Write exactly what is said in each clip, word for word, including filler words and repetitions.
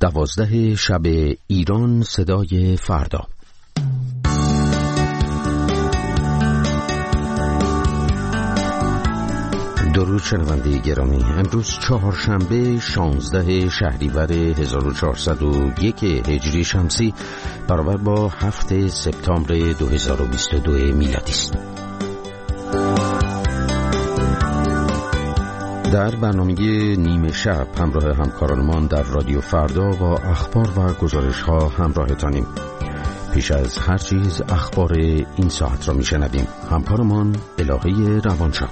دوازده شب ایران صدای فردا. درود شنونده گرامی، امروز چهارشنبه شانزده شهریور هزار و چهارصد و یک هجری شمسی برابر با هفت سپتامبر دو هزار و بیست و دو میلادی است. در برنامه نیمه شب همراه همکارانمان در رادیو فردا با اخبار و گزارش ها همراهتانیم. پیش از هر چیز اخبار این ساعت را میشنویم. همکارمان الهه روانشاد.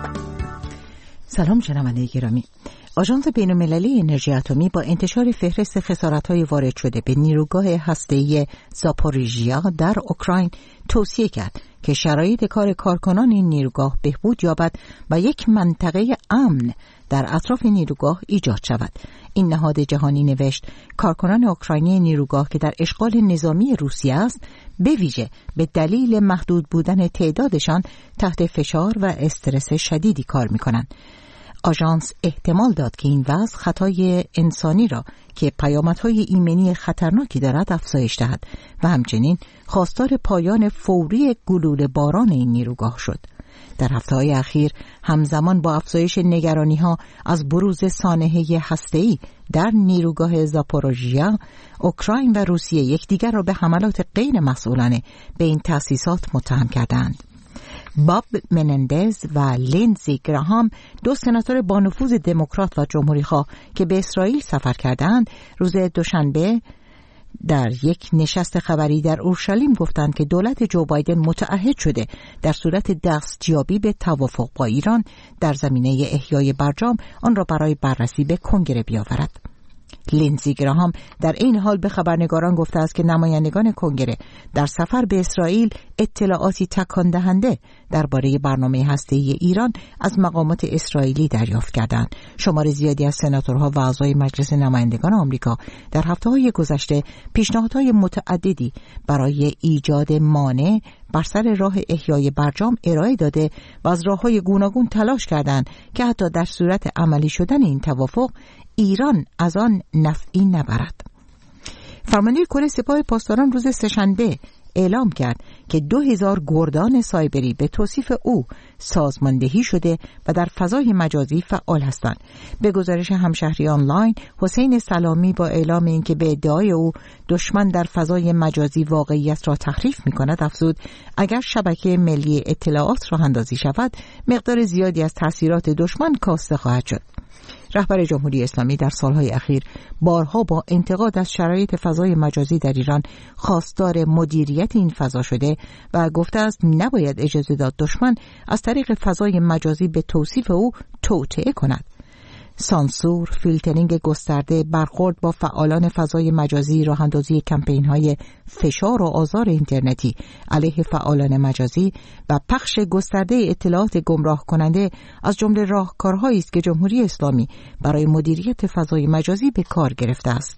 سلام شنونده گرامی. آژانس بین‌المللی انرژی اتمی با انتشار فهرست خسارت‌های وارد شده به نیروگاه هسته‌ای زاپوریژیا در اوکراین توصیه کرد که شرایط کار کارکنان این نیروگاه بهبود یابد و یک منطقه امن در اطراف نیروگاه ایجاد شود. این نهاد جهانی نوشت کارکنان اوکراینی نیروگاه که در اشغال نظامی روسیه است به ویژه به دلیل محدود بودن تعدادشان تحت فشار و استرس شدیدی کار می‌کنند. آژانس احتمال داد که این وضع خطای انسانی را که پیامدهای ایمنی خطرناکی دارد افزایش دهد و همچنین خواستار پایان فوری گلوله باران این نیروگاه شد. در هفته‌های اخیر همزمان با افزایش نگرانی‌ها از بروز سانحه هسته‌ای در نیروگاه زاپوریژیا، اوکراین و روسیه یکدیگر را به حملات غیر مسئولانه به این تأسیسات متهم کردند. باب منندز و لیندزی گراهام، دو سناتور با نفوذ دموکرات و جمهوری‌خواه که به اسرائیل سفر کردند، روز دوشنبه در یک نشست خبری در اورشلیم گفتند که دولت جو بایدن متعهد شده در صورت دستیابی به توافق با ایران در زمینه احیای برجام آن را برای بررسی به کنگره بیاورد. لیندزی گراهام در این حال به خبرنگاران گفته است که نمایندگان کنگره در سفر به اسرائیل اطلاعاتی تکان دهنده درباره برنامه هسته‌ای ایران از مقامات اسرائیلی دریافت کردند. شمار زیادی از سناتورها و اعضای مجلس نمایندگان آمریکا در هفته‌های گذشته پیشنهادهای متعددی برای ایجاد مانع بر سر راه احیای برجام ارائه داده و از راه‌های گوناگون تلاش کردند که حتی در صورت عملی شدن این توافق ایران از آن نفعی نبرد. فرمانده کل سپاه پاسداران روز سه‌شنبه اعلام کرد که دو هزار گردان سایبری به توصیف او سازماندهی شده و در فضای مجازی فعال هستند. به گزارش همشهری آنلاین، حسین سلامی با اعلام اینکه به ادعای او دشمن در فضای مجازی واقعیت را تحریف می‌کند افزود اگر شبکه ملی اطلاعات راه اندازی شود مقدار زیادی از تاثیرات دشمن کاسته خواهد شد. رهبر جمهوری اسلامی در سالهای اخیر بارها با انتقاد از شرایط فضای مجازی در ایران خواستار مدیریت این فضا شده و گفته است نباید اجازه داد دشمن از طریق فضای مجازی به توصیف او توطئه کند. سانسور، فیلترینگ گسترده، برخورد با فعالان فضای مجازی، راه‌اندازی کمپین‌های فشار و آزار اینترنتی علیه فعالان مجازی و پخش گسترده اطلاعات گمراه کننده از جمله راهکارهایی است که جمهوری اسلامی برای مدیریت فضای مجازی به کار گرفته است.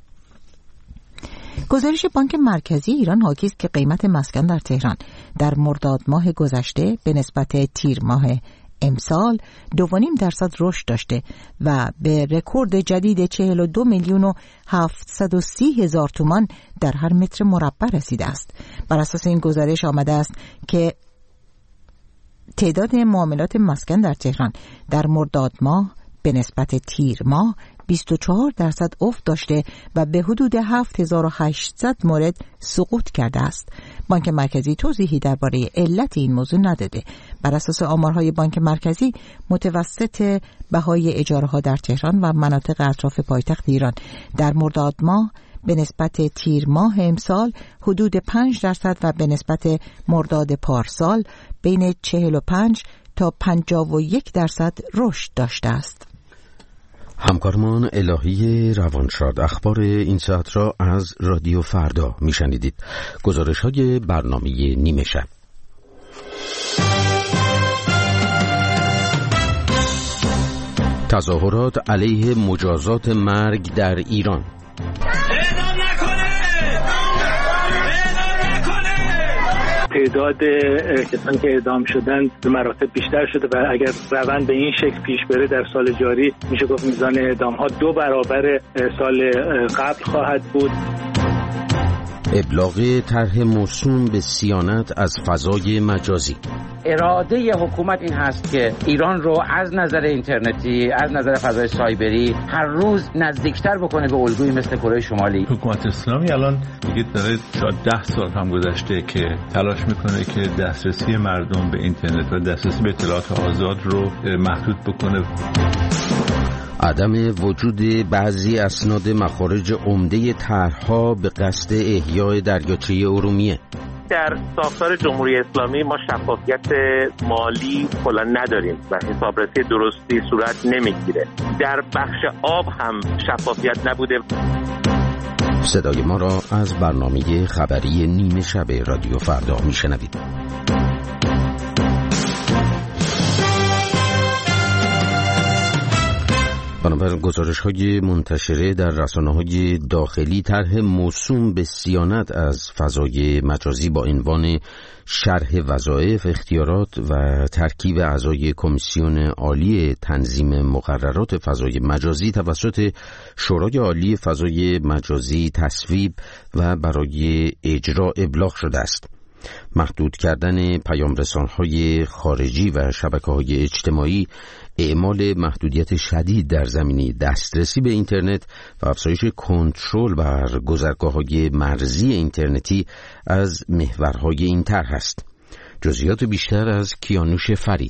گزارش بانک مرکزی ایران حاکی است که قیمت مسکن در تهران در مرداد ماه گذشته به نسبت تیر ماه امسال دو و نیم درصد رشد داشته و به رکورد جدید چهل و دو میلیون و هفتصد و سی هزار تومان در هر متر مربع رسیده است. بر اساس این گزارش آمده است که تعداد معاملات مسکن در تهران در مرداد ماه به نسبت تیر ماه بیست و چهار درصد افت داشته و به حدود هفت هزار و هشتصد مورد سقوط کرده است. بانک مرکزی توضیحی درباره علت این موضوع نداده. بر اساس آمارهای بانک مرکزی متوسط بهای اجاره‌ها در تهران و مناطق اطراف پایتخت ایران در مرداد ماه به نسبت تیر ماه امسال حدود پنج درصد و به نسبت مرداد پارسال بین چهل و پنج تا پنجاه و یک درصد رشد داشته است. همکارمان الهی روانشاد اخبار این ساعت را از رادیو فردا میشنیدید. گزارش های برنامه نیمه شب. تظاهرات علیه مجازات مرگ در ایران. اعلام نکنه! اعلام نکنه! تعداد کسانی که اعدام شدن به مراتب بیشتر شده و اگر روند به این شکل پیش بره در سال جاری میشه گفت میزان اعدام ها دو برابر سال قبل خواهد بود. ابلاغ طرح موسوم به صیانت از فضای مجازی. اراده حکومت این هست که ایران رو از نظر اینترنتی، از نظر فضای سایبری هر روز نزدیکتر بکنه به الگویی مثل کره شمالی. حکومت اسلامی الان دیگه داره شاید ده سال هم گذشته که تلاش میکنه که دسترسی مردم به اینترنت و دسترسی به اطلاعات آزاد رو محدود بکنه. عدم وجود بعضی اسناد مخارج عمده طرح‌ها به قصد احیای دریاچه ارومیه. در ساختار جمهوری اسلامی ما شفافیت مالی کلا نداریم و حسابرسی درستی صورت نمیگیره. در بخش آب هم شفافیت نبوده. صدای ما را از برنامه خبری نیمه شب رادیو فردا میشنوید. بنابر گزارش‌های منتشره در رسانه‌های داخلی، طرح موسوم به صیانت از فضای مجازی با عنوان شرح وظایف، اختیارات و ترکیب اعضای کمیسیون عالی تنظیم مقررات فضای مجازی توسط شورای عالی فضای مجازی تصویب و برای اجرا ابلاغ شده است. محدود کردن پیام‌رسان‌های خارجی و شبکه‌های اجتماعی، اعمال محدودیت شدید در زمینه دسترسی به اینترنت و افزایش کنترل بر گذرگاه‌های مرزی اینترنتی از محورهای این طرح است. جزئیات بیشتر از کیانوش فرید.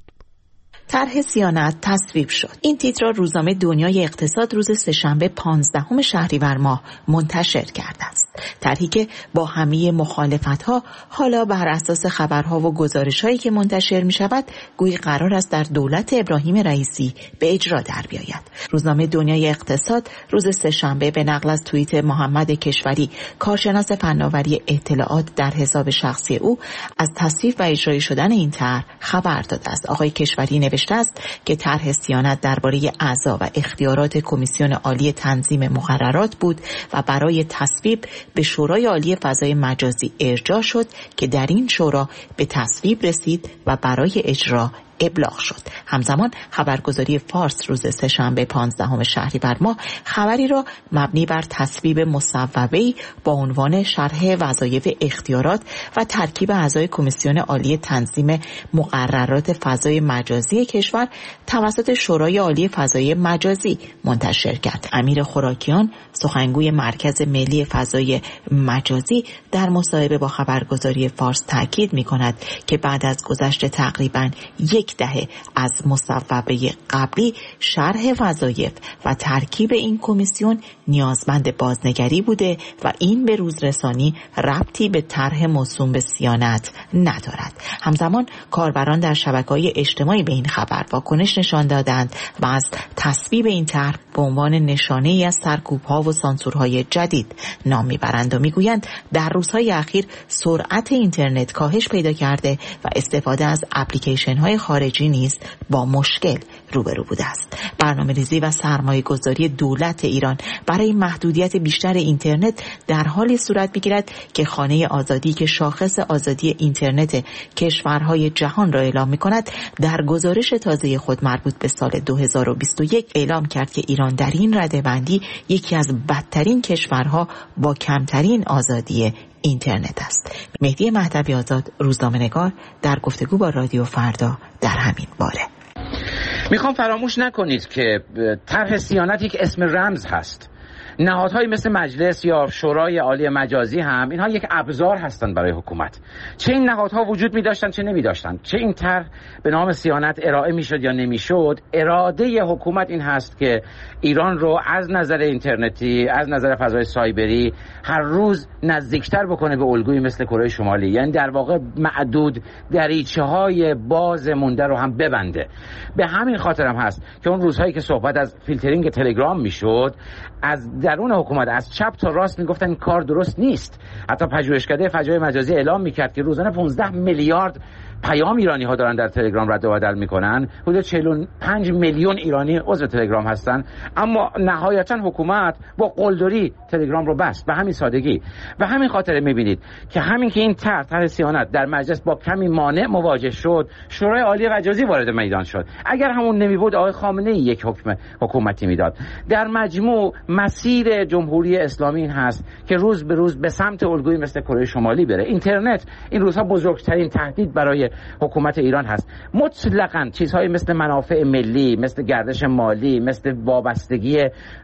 طرح صیانت تصویب شد. این تیتر را روزنامه دنیای اقتصاد روز سه‌شنبه پانزدهم شهریور ماه منتشر کرده است. طرحی که با همه مخالفت‌ها حالا بر اساس خبرها و گزارش‌هایی که منتشر می‌شود گویی قرار است در دولت ابراهیم رئیسی به اجرا در بیاید. روزنامه دنیای اقتصاد روز سه‌شنبه به نقل از توییت محمد کشوری، کارشناس فناوری اطلاعات، در حساب شخصی او از تصویب و اجرایی شدن این طرح خبر داده است. آقای کشوری نوشته است که طرح صیانت درباره اعضا و اختیارات کمیسیون عالی تنظیم مقررات بود و برای تصویب به شورای عالی فضای مجازی ارجاع شد که در این شورا به تصویب رسید و برای اجرا ابلاغ شد. همزمان خبرگزاری فارس روز سه‌شنبه پانزدهم شهریور ماه خبری را مبنی بر تصویب مصوبه‌ای با عنوان شرح وظایف، اختیارات و ترکیب اعضای کمیسیون عالی تنظیم مقررات فضای مجازی کشور توسط شورای عالی فضای مجازی منتشر کرد. امیر خوراکیان، سخنگوی مرکز ملی فضای مجازی، در مصاحبه با خبرگزاری فارس تاکید می‌کند که بعد از گذشت تقریباً یک دهه از مصوبه قبلی، شرح وظایف و ترکیب این کمیسیون نیازمند بازنگری بوده و این به روزرسانی ربطی به طرح موسوم به صیانت ندارد. همزمان کاربران در شبکه‌های اجتماعی به این خبر واکنش نشان دادند و از تصویب این طرح به عنوان نشانه‌ای از سرکوب‌ها و سانسورهای جدید نام می‌برند و می‌گویند در روزهای اخیر سرعت اینترنت کاهش پیدا کرده و استفاده از اپلیکیشن‌های خارجی نیز با مشکل روبرو بوده است. برنامه‌ریزی و سرمایه‌گذاری دولت ایران برای محدودیت بیشتر اینترنت در حالی صورت می‌گیرد که خانه آزادی که شاخص آزادی اینترنت کشورهای جهان را اعلام می‌کند، در گزارش تازه خود مربوط به سال دو هزار و بیست و یک اعلام کرد که ایران در این رده‌بندی یکی از بدترین کشورها با کمترین آزادی اینترنت است. مهدی مهدوی آزاد، روزنامه‌نگار، در گفتگو با رادیو فردا در همین باره. میخوام فراموش نکنید که طرح صیانت یک اسم رمز هست. نهادهای مثل مجلس یا شورای عالی مجازی هم اینها یک ابزار هستند برای حکومت. چه این نهادها وجود می داشتن چه نمی داشتن، چه این طرح به نام صیانت ارائه می شد یا نمی شد، اراده حکومت این هست که ایران رو از نظر اینترنتی، از نظر فضای سایبری هر روز نزدیکتر بکنه به الگویی مثل کره شمالی. یعنی در واقع معدود دریچه های باز مونده رو هم ببنده. به همین خاطر هم هست که اون روزهایی که صحبت از فیلترینگ تلگرام می شد، از درون حکومت از چپ تا راست میگفتن این کار درست نیست. حتی پژوهشکده فضای مجازی اعلام میکرد که روزانه پانزده میلیارد پیام ایرانی ها دارن در تلگرام رد و بدل میکنن. حدود چهل و پنج میلیون ایرانی عضو تلگرام هستن، اما نهایتا حکومت با قلدری تلگرام رو بست. به همین سادگی. به همین خاطر میبینید که همین که این طرح طرح صیانت در مجلس با کمی مانع مواجه شد، شورای عالی مجازی وارد میدان شد. اگر همون نمیبود آقای خامنه ای یک حکم حکومتی میداد. در مجموع مسیر جمهوری اسلامی این هست که روز به روز به سمت الگویی مثل کره شمالی بره. اینترنت این روزها بزرگترین تهدید برای حکومت ایران هست. مطلقاً چیزهای مثل منافع ملی، مثل گردش مالی، مثل وابستگی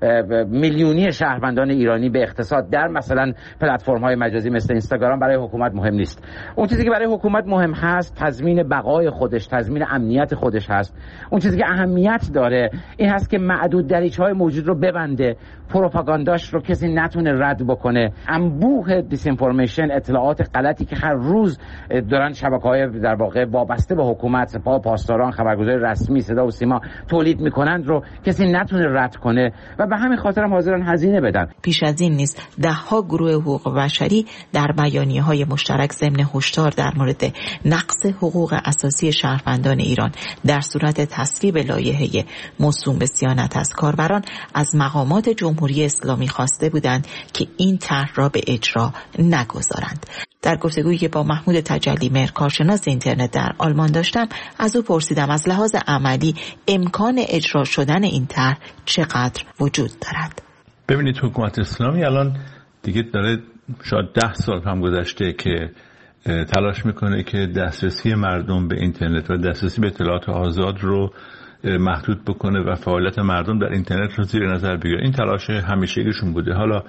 میلیونی شهروندان ایرانی به اقتصاد در مثلا پلتفرم‌های مجازی مثل اینستاگرام برای حکومت مهم نیست. اون چیزی که برای حکومت مهم هست تضمین بقای خودش، تضمین امنیت خودش هست. اون چیزی که اهمیت داره این هست که معدود دریچه‌های موجود رو ببنده، پروپاگانداش رو کسی نتونه رد بکنه. انبوه دیس اینفورمیشن، اطلاعات غلطی که هر روز دارن شبکه‌های در واقع وابسته به حکومت، سپاه پاسداران، خبرگزاری رسمی، صدا و سیما تولید میکنند رو کسی نتونه رد کنه و به همین خاطر هم حاضرن هزینه بدن. پیش از این نیز دهها گروه حقوق بشری در بیانیه‌های مشترک ضمن هشدار در مورد نقض حقوق اساسی شهروندان ایران در صورت تصویب لایحه موسوم به صیانت از کاربران از مقامات جمهوری اسلامی خواسته بودند که این طرح را به اجرا نگذارند. در گفتگویی که با محمود تجلیمهر کارشناس اینترنت در آلمان داشتم، از او پرسیدم از لحاظ عملی امکان اجرا شدن این طرح چقدر وجود دارد. ببینید حکومت اسلامی الان دیگه داره شاید ده سال هم گذشته که تلاش میکنه که دسترسی مردم به اینترنت و دسترسی به اطلاعات آزاد رو محدود بکنه و فعالیت مردم در اینترنت رو زیر نظر بگیره. این تلاش همیشگیشون بوده. حالا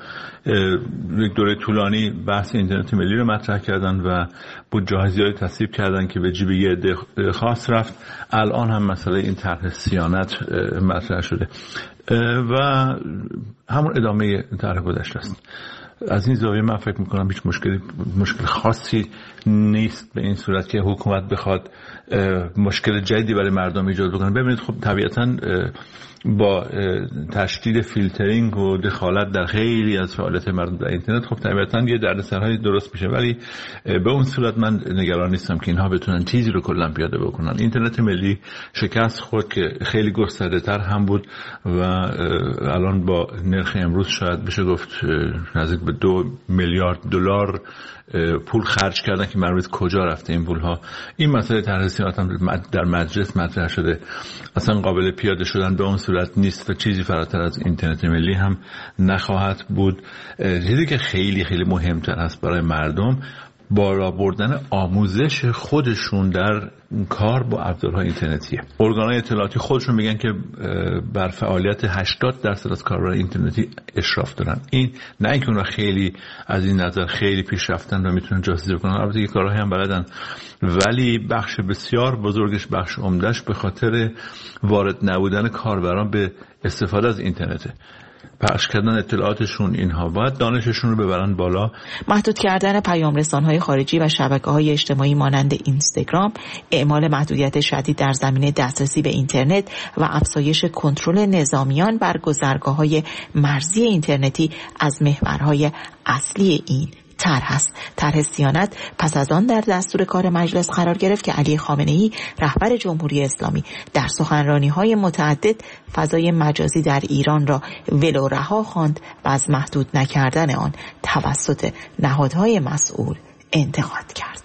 یک دوره طولانی بحث اینترنت ملی رو مطرح کردن و بودجه‌های زیادی تصویب کردن که به جیب یه عده خاص رفت. الان هم مسئله این طرح صیانت مطرح شده و همون ادامه طرح گذشته است. از این زاویه من فکر میکنم هیچ مشکلی مشکل خاصی نیست به این صورت که حکومت بخواد مشکل جدیدی برای مردم ایجاد بکنه. ببینید خب طبیعتاً با تشدید فیلترینگ و دخالت در خیلی از فعالیت مردم در اینترنت خب طبیعتاً یه دردسرهای درست میشه، ولی به اون صورت من نگران نیستم که اینها بتونن چیزی رو کلا پیاده بکنن. اینترنت ملی شکست خورد که خیلی گسترده‌تر هم بود و الان با نرخ امروز شاید بشه گفت نزدیک به دو میلیارد دلار پول خرج کردن که معلومه کجا رفته این پولها. این مسئله طرح صیانت هم در مجلس مطرح شده، اصلا قابل پیاده شدن به اون صورت نیست و چیزی فراتر از اینترنت ملی هم نخواهد بود. چیزی که خیلی خیلی مهمتر است برای مردم بالا بردن آموزش خودشون در کار با ابزارهای اینترنتیه. ارگان‌های اطلاعاتی خودشون میگن که بر فعالیت هشتاد درصد از کاربران اینترنتی اشراف دارن. این نه اینکه اونها خیلی از این نظر خیلی پیش رفتن و میتونن جاسوسی بکنن، البته که کارهایی هم بلدن، ولی بخش بسیار بزرگش، بخش عمدهش به خاطر وارد نبودن کاربران به استفاده از اینترنته. پخش کردن اطلاعاتشون، اینها باید دانششون رو ببرن بالا. محدود کردن پیام رسان‌های خارجی و شبکه‌های اجتماعی مانند اینستاگرام، اعمال محدودیت شدید در زمینه دسترسی به اینترنت و افزایش کنترل نظامیان بر گذرگاه‌های مرزی اینترنتی از محورهای اصلی این طرح است. طرح صیانت پس از آن در دستور کار مجلس قرار گرفت که علی خامنه‌ای رهبر جمهوری اسلامی در سخنرانی‌های متعدد فضای مجازی در ایران را ولو رها خواند و از محدود نکردن آن توسط نهادهای مسئول انتقاد کرد.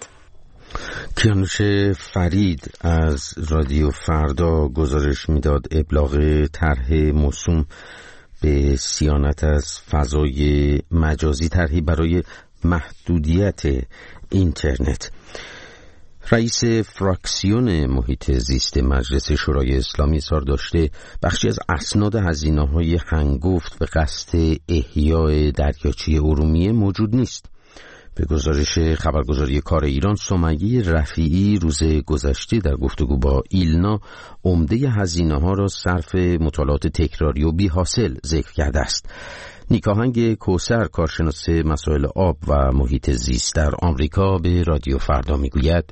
کیانوش فرید از رادیو فردا گزارش میداد ابلاغ طرح موسوم به صیانت از فضای مجازی، طرحی برای محدودیت اینترنت. رئیس فراکسیون محیط زیست مجلس شورای اسلامی اظهار داشته بخشی از اسناد هزینه‌های هنگفت به قصد احیای دریاچه ارومیه موجود نیست. به گزارش خبرگزاری کار ایران، سمیه رفیعی روز گذشته در گفتگو با ایلنا عمده هزینه‌ها را صرف مطالعات تکراری و بی‌حاصل ذکر کرده است. نیکاهنگ کوثر، کارشناس مسائل آب و محیط زیست در آمریکا، به رادیو فردا میگوید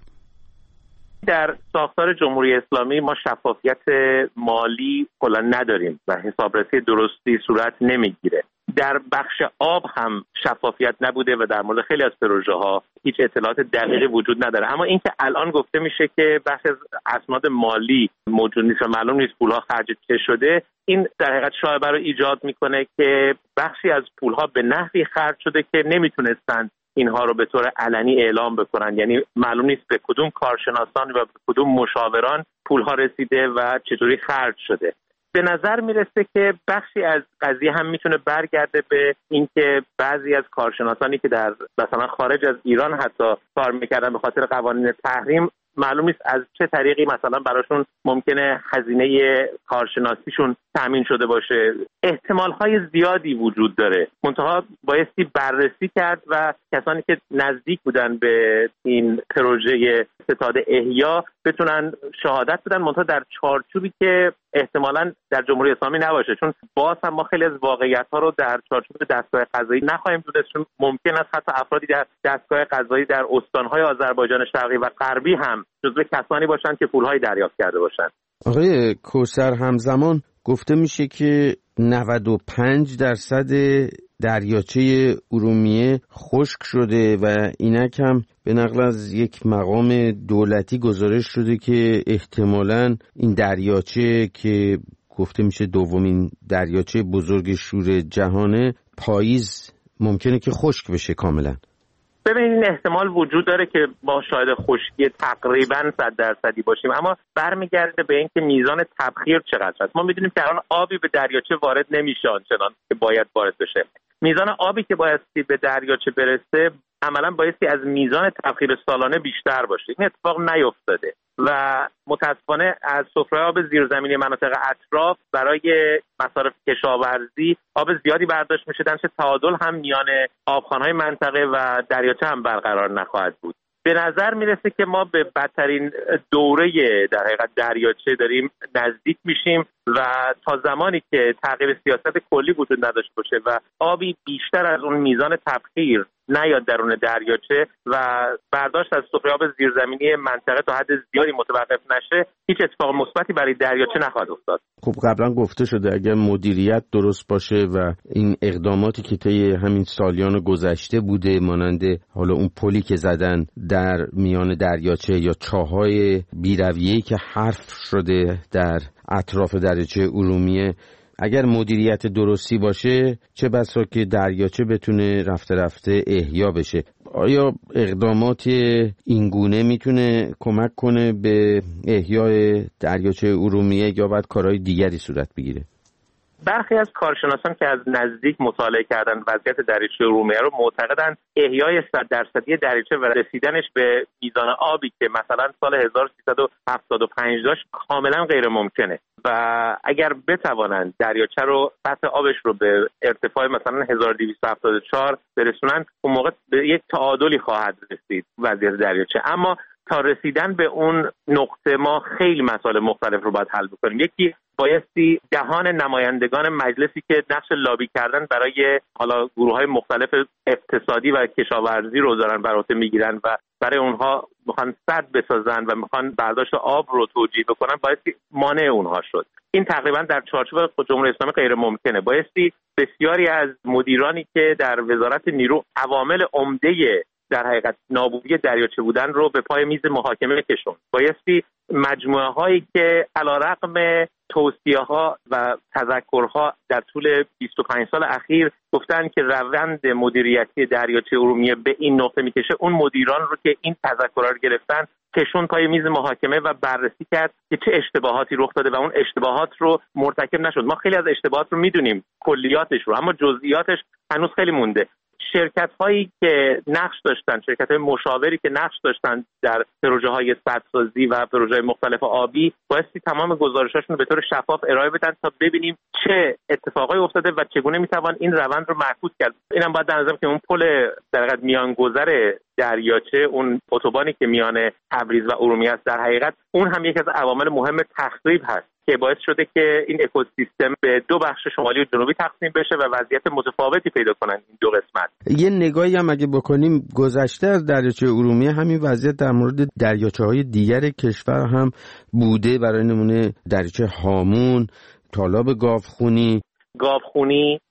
در ساختار جمهوری اسلامی ما شفافیت مالی کلا نداریم و حسابرسی درستی صورت نمیگیره. در بخش آب هم شفافیت نبوده و در مورد خیلی از پروژه ها هیچ اطلاعات دقیقی وجود نداره. اما اینکه الان گفته میشه که بخش از اسناد مالی موجود نیست و معلوم نیست پولها خرج چه شده، این در حقیقت شایعه رو ایجاد میکنه که بخشی از پولها به نحوی خرج شده که نمیتونستن اینها رو به طور علنی اعلام بکنن. یعنی معلوم نیست به کدوم کارشناسان و به کدوم مشاوران پولها رسیده و چطوری خرج شده. به نظر میرسه که بخشی از قضیه هم میتونه برگرده به اینکه بعضی از کارشناسانی که در مثلا خارج از ایران حتی کار میکردن به خاطر قوانین تحریم، معلوم نیست از چه طریقی مثلا براشون ممکنه هزینه کارشناسیشون تامین شده باشه. احتمال‌های زیادی وجود داره، منتها بایستی بررسی کرد و کسانی که نزدیک بودن به این پروژه ستاد احیا بتونن شهادت بدن، منتها در چارچوبی که احتمالاً در جمهوری اسلامی نباشه، چون باز هم ما خیلی از واقعیت‌ها رو در چارچوب دستگاه قضایی نخواهیم دونست، چون ممکن است حتی افرادی در دستگاه قضایی در استان‌های آذربایجان شرقی و غربی هم جزو کسانی باشند که پول‌های دریافت کرده باشند. آقای کوثر، همزمان گفته میشه که نود و پنج درصد دریاچه ارومیه خشک شده و اینک هم به نقل از یک مقام دولتی گزارش شده که احتمالاً این دریاچه که گفته میشه دومین دریاچه بزرگ شور جهانه، پاییز ممکنه که خشک بشه کاملا. ببینید این احتمال وجود داره که ما شاید خشکی تقریبا صد درصدی باشیم، اما برمیگرده به اینکه میزان تبخیر چقدر است. ما میدونیم که الان آبی به دریاچه وارد نمیشه آنچنان که باید وارد بشه. میزان آبی که بایستی به دریاچه برسه عملاً بایستی از میزان تبخیر سالانه بیشتر باشه. این اتفاق نیفتاده و متاسفانه از سفره آب زیرزمینی مناطق اطراف برای مصارف کشاورزی آب زیادی برداشت میشه، درنچه تعادل هم میان آبخوان‌های منطقه و دریاچه هم برقرار نخواهد بود. به نظر میرسه که ما به بدترین دوره در حقیقت دریاچه داریم نزدیک میشیم و تا زمانی که تغییر سیاست کلی وجود نداشته باشه و آبی بیشتر از اون میزان تبخیر نیاد درون دریاچه و برداشت از سفره آب زیرزمینی منطقه تا حد زیادی متوقف نشه، هیچ اتفاق مثبتی برای دریاچه نخواهد افتاد. خب قبلا گفته شده اگر مدیریت درست باشه و این اقداماتی که طی همین سالیان گذشته بوده، مانند حالا اون پلی که زدن در میان دریاچه یا چاهای بیرویه‌ای که حرف شده در اطراف دریاچه ارومیه، اگر مدیریت درستی باشه چه بسا که دریاچه بتونه رفته رفته احیا بشه. آیا اقدامات اینگونه میتونه کمک کنه به احیای دریاچه ارومیه یا باید کارهای دیگری صورت بگیره؟ برخی از کارشناسان که از نزدیک مطالعه کردن وضعیت دریاچه ارومیه رو معتقدند احیای صد درصدی دریاچه و رسیدنش به میزان آبی که مثلا سال هزار و سیصد و هفتاد و پنج داشت کاملا غیر ممکنه و اگر بتوانند دریاچه رو سطح آبش رو به ارتفاع مثلا هزار و دویست و هفتاد و چهار برسونن، اون موقع به یک تعادلی خواهد رسید وضعیت دریاچه. اما تا رسیدن به اون نقطه ما خیلی مسائل مختلف رو باید حل بکنیم. یکی بایستی دهان نمایندگان مجلسی که نقش لابی کردن برای حالا گروه‌های مختلف اقتصادی و کشاورزی رو دارن بر عهده میگیرن و برای اونها میخوان سد بسازن و میخوان برداشت آب رو توجیه بکنن، بایستی مانع اونها شد. این تقریبا در چارچوب جمهوری اسلامی غیر ممکنه. بایستی بسیاری از مدیرانی که در وزارت نیرو عوامل عمده در حقیقت نابودی دریاچه بودن رو به پای میز محاکمه کشون. بایستی مجموعه هایی که علیرغم توصیه ها و تذکرها در طول بیست و پنج سال اخیر گفتن که روند مدیریتی دریاچه ارومیه به این نقطه میکشه، اون مدیران رو که این تذکرها رو گرفتن کشون پای میز محاکمه و بررسی کرد که چه اشتباهاتی رخ داده و اون اشتباهات رو مرتکب نشد. ما خیلی از اشتباهات رو میدونیم، کلیاتش رو، اما جزئیاتش هنوز خیلی مونده. شرکت هایی که نقش داشتن، شرکت های مشاوری که نقش داشتن در پروژه های سدسازی و پروژه های مختلف آبی بایستی تمام گزارشاشون رو به طور شفاف ارائه بدن تا ببینیم چه اتفاقایی افتاده و چگونه میتوان این روند رو معکوس کرد. اینم باید در نظر که اون پل در حقیقت میانگذر دریاچه، اون اتوبانی که میان تبریز و ارومیه است، در حقیقت اون هم یکی از عوامل مهم تخریب هست که باعث شده که این اکوسیستم به دو بخش شمالی و جنوبی تقسیم بشه و وضعیت متفاوتی پیدا کنن این دو قسمت. یه نگاهی هم اگه بکنیم گذشته از دریاچه ارومیه همین وضعیت در مورد دریاچه‌های دیگر کشور هم بوده، برای نمونه دریاچه هامون، تالاب گاوخونی. گاوخونی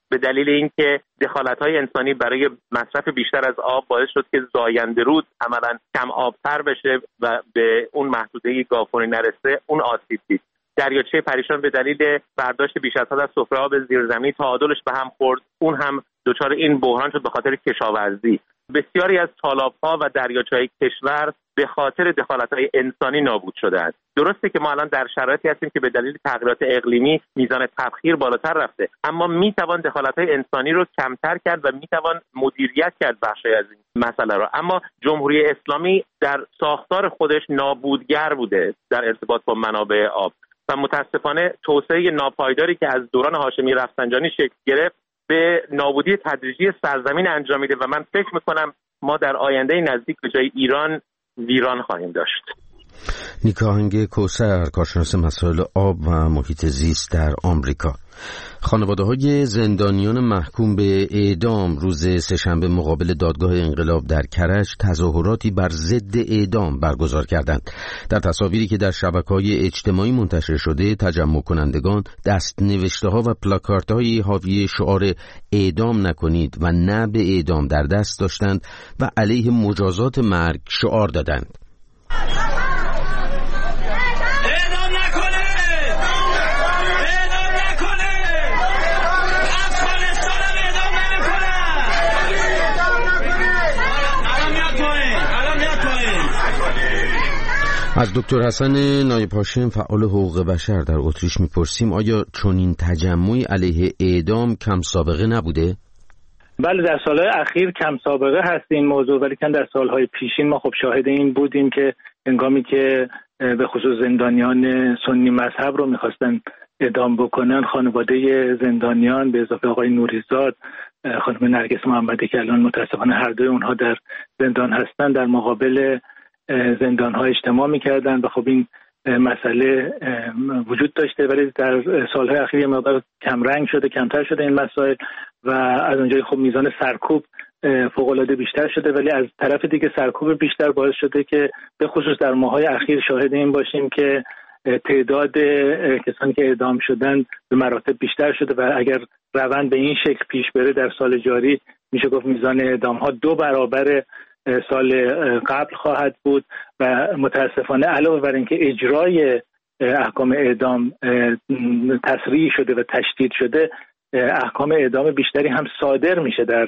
به دلیل اینکه دخالت‌های انسانی برای مصرف بیشتر از آب باعث شد که زاینده رود عملاً کم آبتر بشه و به اون محدوده گاوخوری نرسه، اون آسیب دید. دریاچه پریشان به دلیل برداشت بیش از حد از سفره آب زیرزمینی تعادلش به هم خورد، اون هم دچار این بحران شد به خاطر کشاورزی. بسیاری از تالاب‌ها و دریاچه‌های کشور به خاطر دخالت‌های انسانی نابود شده‌اند. درسته که ما الان در شرایطی هستیم که به دلیل تغییرات اقلیمی میزان تبخیر بالاتر رفته، اما میتوان دخالت‌های انسانی رو کمتر کرد و میتوان مدیریت کرد بخشی از این مسئله رو. اما جمهوری اسلامی در ساختار خودش نابودگر بوده در ارتباط با منابع آب و متاسفانه توسعه ناپایداری که از دوران هاشمی رفسنجانی شکل گرفت به نابودی تدریجی سرزمین انجام میده و من فکر میکنم ما در آینده نزدیک به جای ایران ویران خواهیم داشت. نیکاهنگ کوثر، کارشناس مسائل آب و محیط زیست در آمریکا. خانواده‌های زندانیان محکوم به اعدام روز سه‌شنبه مقابل دادگاه انقلاب در کرج تظاهراتی بر ضد اعدام برگزار کردند. در تصاویری که در شبکه‌های اجتماعی منتشر شده، تجمع کنندگان دست‌نوشته‌ها و پلاکاردهای حاوی شعار اعدام نکنید و نه به اعدام در دست داشتند و علیه مجازات مرگ شعار دادند. از دکتر حسن نایب هاشم فعال حقوق بشر در اتریش میپرسیم آیا چنین تجمعی علیه اعدام کم سابقه نبوده؟ بله، در سالهای اخیر کم سابقه هست این موضوع، ولی که در سالهای پیشین ما خب شاهد این بودیم که هنگامی که به خصوص زندانیان سنی مذهب رو میخواستن اعدام بکنن، خانواده زندانیان به اضافه آقای نوریزاد، خانم نرگس محمدی که الان متاسفانه هر دوی اونها در زندان هستن، در مقابل زندان‌ها اجتماع می‌کردن و خب این مسئله وجود داشته، ولی در سال‌های اخیر یه مقدار کمرنگ شده، کمتر شده این مسائل و از اونجایی خب میزان سرکوب فوق‌العاده بیشتر شده، ولی از طرف دیگه سرکوب بیشتر باعث شده که به خصوص در ماه‌های اخیر شاهد این باشیم که تعداد کسانی که اعدام شدن به مراتب بیشتر شده و اگر روند به این شکل پیش بره در سال جاری میشه گفت میزان اعدام‌ها دو برابر سال قبل خواهد بود و متاسفانه علاوه بر اینکه اجرای احکام اعدام تسریع شده و تشدید شده، احکام اعدام بیشتری هم صادر میشه در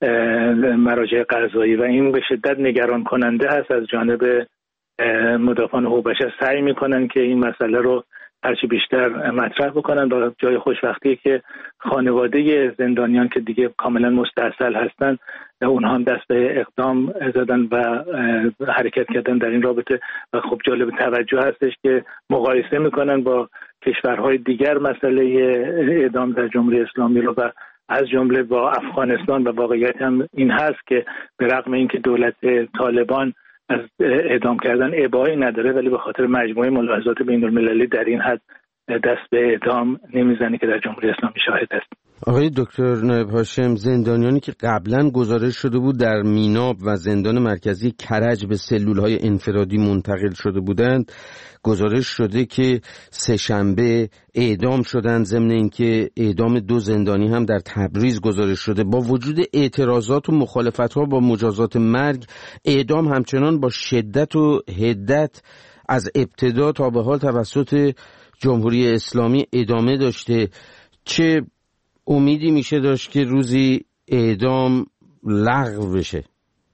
مراجع قضایی و این به شدت نگران کننده هست. از جانب مدافعان حقوق بشر سعی میکنن که این مسئله رو هرچی بیشتر مطرح بکنن و جای خوشبختی که خانواده زندانیان که دیگه کاملا مستاصل هستن اونها هم دست به اقدام زدن و حرکت کردن در این رابطه و خب جالب توجه هستش که مقایسه میکنن با کشورهای دیگر مسئله اعدام در جمهوری اسلامی رو و از جمله با افغانستان و واقعیت هم این هست که به رغم اینکه دولت طالبان از اعدام کردن ابایی نداره ولی به خاطر مجموعه ملاحظات بین‌المللی در این حد دست به اعدام نمیزنه که در جمهوری اسلامی شاهد است. آقای دکتر نایب هاشم، زندانیانی که قبلا گزارش شده بود در میناب و زندان مرکزی کرج به سلولهای انفرادی منتقل شده بودند، گزارش شده که سه‌شنبه اعدام شدند، ضمن اینکه اعدام دو زندانی هم در تبریز گزارش شده. با وجود اعتراضات و مخالفت‌ها با مجازات مرگ، اعدام همچنان با شدت و حدت از ابتدا تا به حال توسط جمهوری اسلامی ادامه داشته. چه امیدی میشه داشت که روزی اعدام لغو بشه؟